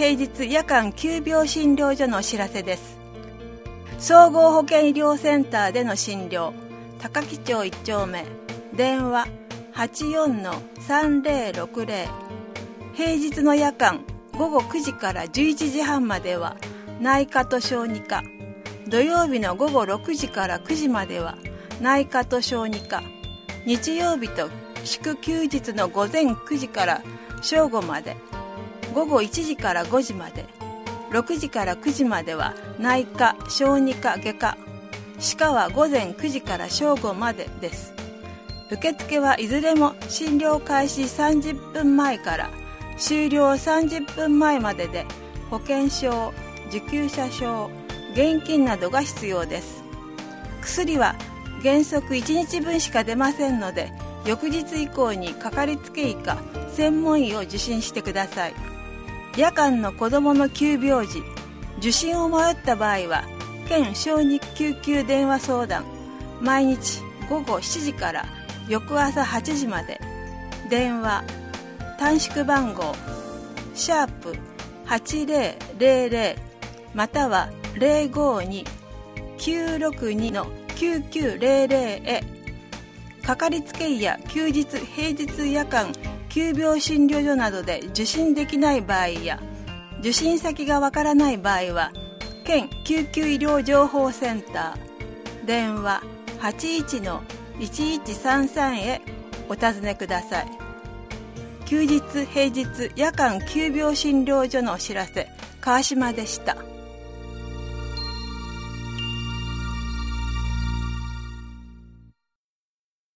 平日夜間急病診療所のお知らせです。総合保健医療センターでの診療、高木町1丁目、電話 84-3060。 平日の夜間午後9時から11時半までは内科と小児科、土曜日の午後6時から9時までは内科と小児科、日曜日と祝休日の午前9時から正午まで、午後1時から5時まで、6時から9時までは内科、小児科、外科、歯科は午前9時から正午までです。受付はいずれも診療開始30分前から終了30分前までで、保険証、受給者証、現金などが必要です。薬は原則1日分しか出ませんので、翌日以降にかかりつけ医か専門医を受診してください。夜間の子どもの急病時、受診を迷った場合は県小児救急電話相談、毎日午後7時から翌朝8時まで、電話短縮番号#8000または052-962-9900へ。かかりつけ医や休日平日夜間急病診療所などで受診できない場合や、受診先がわからない場合は県救急医療情報センター、電話 81-1133 へお尋ねください。休日平日夜間急病診療所のお知らせ、川島でした。